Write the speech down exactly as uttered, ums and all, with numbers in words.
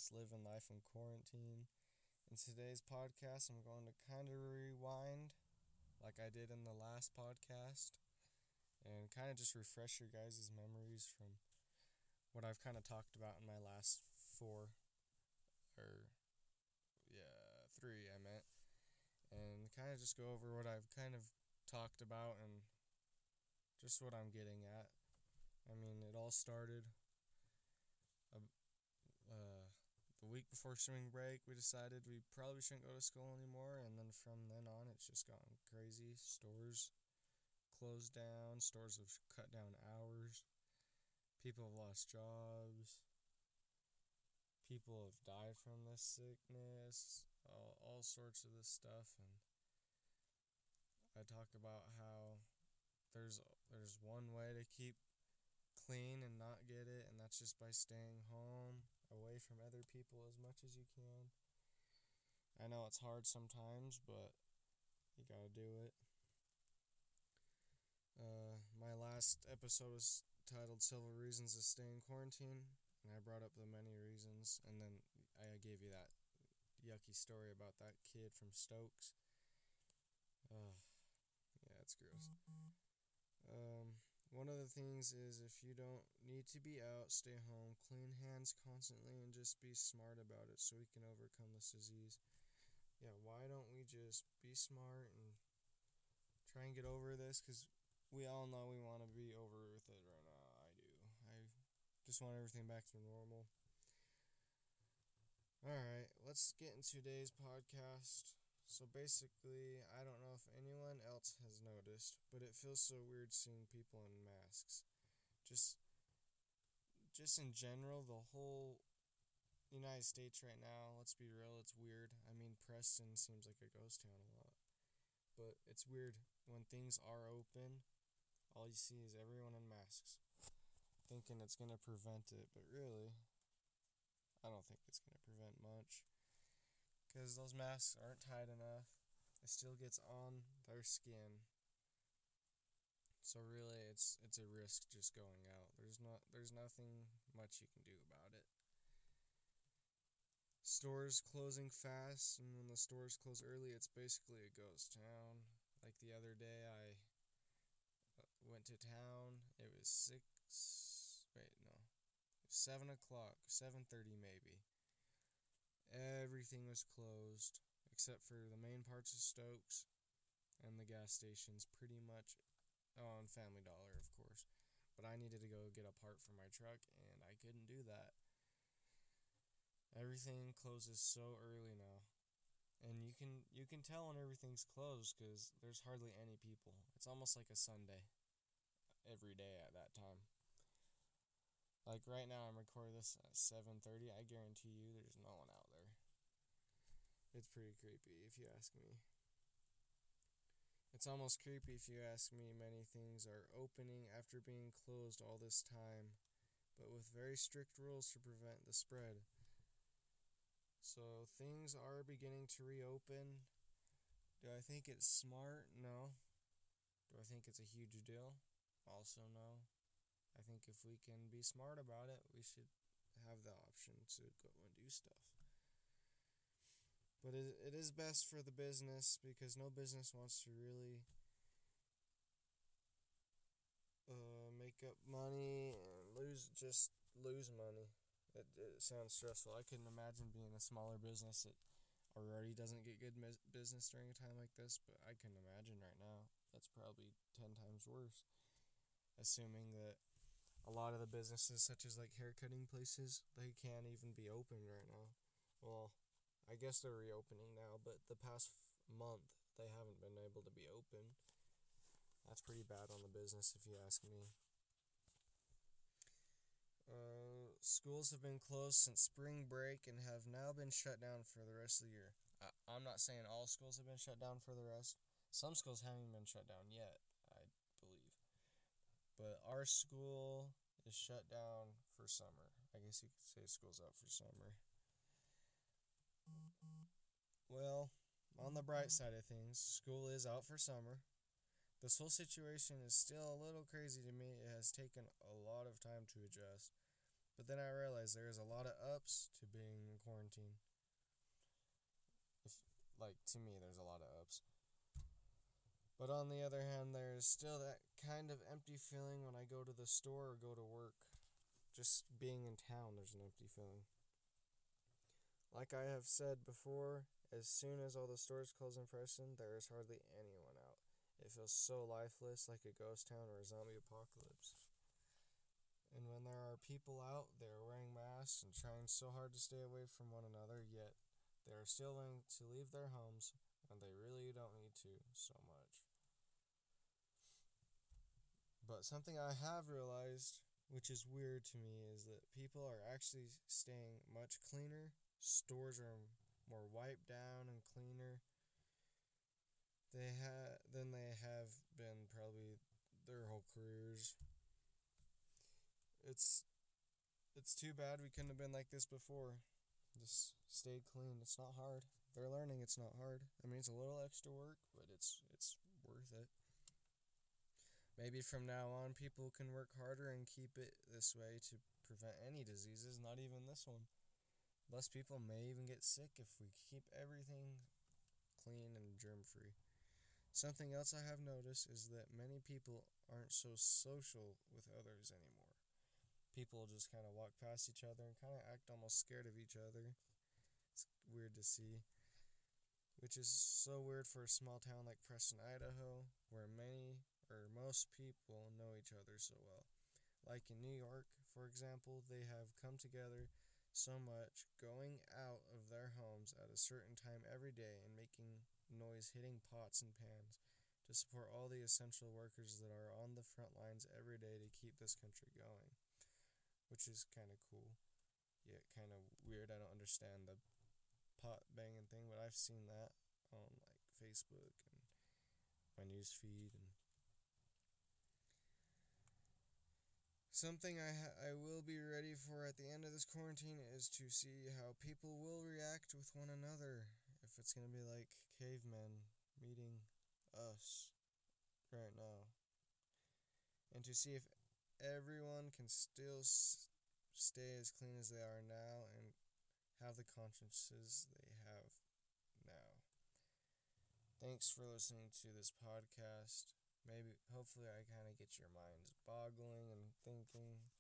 podcast, Living Life in Quarantine. In today's podcast, I'm going to kind of rewind like I did in the last podcast and kind of just refresh your guys' memories from what I've kind of talked about in my last four, or yeah, three, I meant, and kind of just go over what I've kind of talked about and just what I'm getting at. I mean, it all started uh, uh, the week before spring break. We decided we probably shouldn't go to school anymore, and then from then on, it's just gotten crazy. Stores closed down, stores have cut down hours, people have lost jobs, people have died from this sickness, all, all sorts of this stuff. And I talk about how there's there's one way to keep clean and not get it, and that's just by staying home, away from other people as much as you can. I know it's hard sometimes, but you gotta do it. Uh, my last episode was titled Several Reasons to Stay in Quarantine, and I brought up the many reasons, and then I gave you that yucky story about that kid from Stokes. Ugh, yeah, it's gross. Um, one of the things is if you don't need to be out, stay home, clean hands constantly, and just be smart about it so we can overcome this disease. Yeah, why don't we just be smart and try and get over this? Because we all know we want to be over with it right now. I do. I just want everything back to normal. Alright, let's get into today's podcast. So basically, I don't know if anyone else has noticed, but it feels so weird seeing people in masks. Just just in general, the whole United States right now, let's be real, it's weird. I mean, Preston seems like a ghost town a lot. But it's weird. When things are open, all you see is everyone in masks, thinking it's going to prevent it. But really, I don't think it's going to prevent much. Because those masks aren't tight enough. It still gets on their skin. So really, it's it's a risk just going out. There's not there's nothing much you can do about it. Stores closing fast, and when the stores close early, it's basically a ghost town. Like the other day, I went to town. It was six. Wait, no, seven o'clock, seven thirty maybe. Everything was closed except for the main parts of Stokes and the gas stations, pretty much. Oh, and Family Dollar, of course. But I needed to go get a part for my truck, and I couldn't do that. Everything closes so early now, and you can you can tell when everything's closed because there's hardly any people. It's almost like a Sunday every day at that time. Like right now, I'm recording this at seven thirty. I guarantee you, there's no one out there. It's pretty creepy, if you ask me. It's almost creepy if you ask me. Many things are opening after being closed all this time, but with very strict rules to prevent the spread. So things are beginning to reopen. Do I think it's smart? No. Do I think it's a huge deal? Also no. I think if we can be smart about it, we should have the option to go and do stuff. But it, it is best for the business because no business wants to really uh, make up money and lose just lose money. It, it sounds stressful. I couldn't imagine being a smaller business that already doesn't get good mis- business during a time like this, but I couldn't imagine right now. That's probably ten times worse. Assuming that a lot of the businesses, such as like haircutting places, they can't even be open right now. Well, I guess they're reopening now, but the past f- month, they haven't been able to be open. That's pretty bad on the business, if you ask me. Uh, schools have been closed since spring break and have now been shut down for the rest of the year. I, I'm not saying all schools have been shut down for the rest. Some schools haven't been shut down yet, I believe. But our school is shut down for summer. I guess you could say school's out for summer. Well, on the bright side of things, school is out for summer. This whole situation is still a little crazy to me. It has taken a lot of time to adjust. But then I realized there is a lot of ups to being in quarantine. If, like, to me, there's a lot of ups. But on the other hand, there's still that kind of empty feeling when I go to the store or go to work. Just being in town, there's an empty feeling. Like I have said before, as soon as all the stores close in person, there is hardly anyone out. It feels so lifeless, like a ghost town or a zombie apocalypse. And when there are people out, they are wearing masks and trying so hard to stay away from one another, yet they are still willing to leave their homes when they really don't need to so much. But something I have realized, which is weird to me, is that people are actually staying much cleaner. Stores are more wiped down and cleaner they ha- than they have been probably their whole careers. It's it's too bad we couldn't have been like this before. Just stay clean. It's not hard. They're learning it's not hard. I mean, it's a little extra work, but it's it's worth it. Maybe from now on, people can work harder and keep it this way to prevent any diseases, not even this one. Less people may even get sick if we keep everything clean and germ-free. Something else I have noticed is that many people aren't so social with others anymore. People just kind of walk past each other and kind of act almost scared of each other. It's weird to see. Which is so weird for a small town like Preston, Idaho, where many or most people know each other so well. Like in New York, for example, they have come together so much, going out of their homes at a certain time every day and making noise hitting pots and pans to support all the essential workers that are on the front lines every day to keep this country going, which is kind of cool, yet kind of weird. I don't understand the pot banging thing, but I've seen that on like Facebook and my news feed. And something I ha- I will be ready for at the end of this quarantine is to see how people will react with one another. If it's going to be like cavemen meeting us right now. And to see if everyone can still s- stay as clean as they are now and have the consciences they have now. Thanks for listening to this podcast. Maybe, hopefully, I kind of get your minds boggling and thinking.